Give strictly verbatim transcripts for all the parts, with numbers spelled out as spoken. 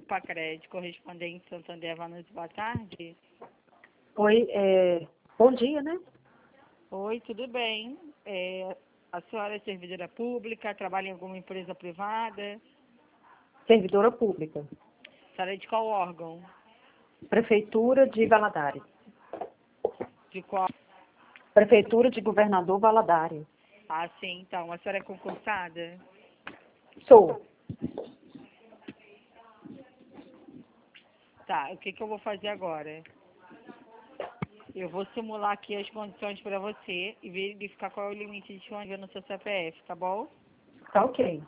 Pacred, correspondente Santander Vanessa, boa tarde. Oi, é, bom dia, né? Oi, tudo bem? É, a senhora é servidora pública, trabalha em alguma empresa privada? Servidora pública. A senhora é de qual órgão? Prefeitura de Valadares. De qual? Prefeitura de Governador Valadares. Ah, sim, então. A senhora é concursada? Sou. Tá, o que, que eu vou fazer agora? Eu vou simular aqui as condições para você e verificar qual é o limite disponível no seu C P F, tá bom? Tá ok.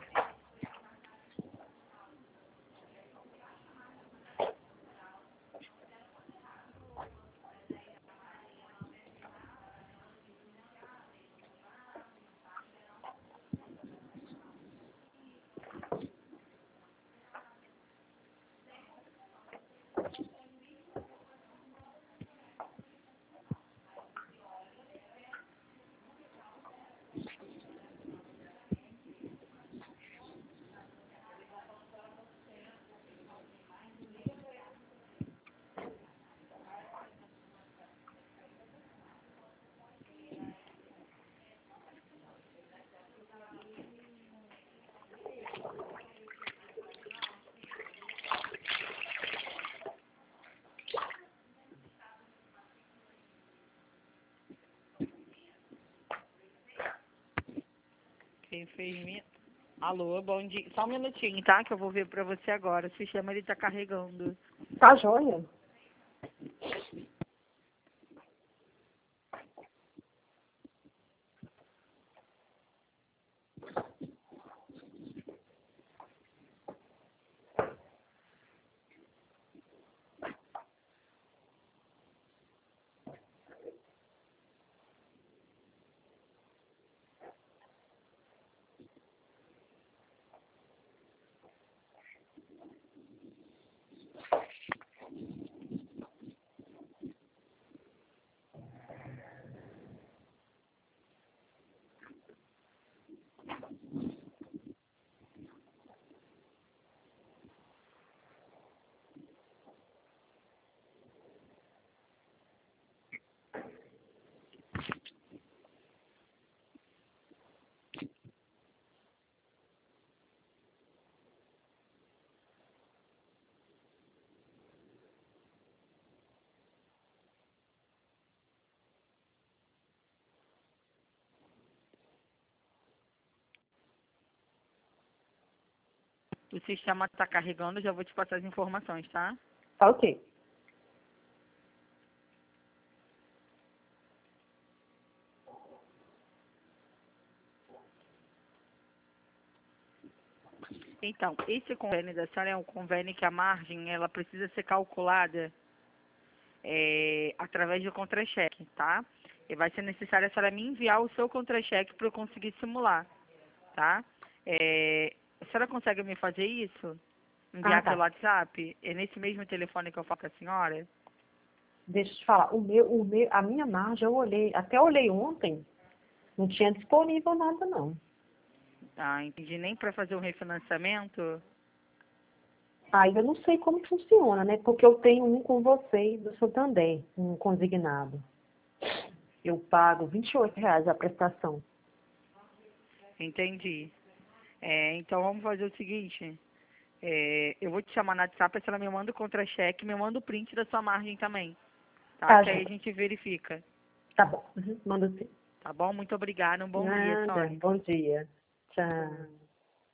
Quem fez minha... Alô, bom dia. Só um minutinho, tá? Que eu vou ver pra você agora. O sistema, ele tá carregando. Tá joia? O sistema tá carregando, já vou te passar as informações, tá? Tá ok. Então, esse convênio da senhora é um convênio que a margem, ela precisa ser calculada é, através do contra-cheque, tá? E vai ser necessário a senhora me enviar o seu contra-cheque para eu conseguir simular, tá? É, a senhora consegue me fazer isso? Ah, Enviar pelo tá. WhatsApp? É nesse mesmo telefone que eu falo com a senhora? Deixa eu te falar. O meu, o meu, a minha margem, eu olhei, até olhei ontem, não tinha disponível nada, não. Ah, entendi. Nem para fazer um refinanciamento? Ainda não sei como funciona, né? Porque eu tenho um com vocês do Santander, um consignado. Eu pago vinte e oito reais a prestação. Entendi. É, então vamos fazer o seguinte. É, eu vou te chamar no WhatsApp, a senhora me manda o contra-cheque, me manda o print da sua margem também, tá? Tá, Que aí a gente. gente verifica, Tá bom. Uhum. Manda sim. tá bom? Muito obrigada, um bom dia, Nada. Sônia. Bom dia. Tchau.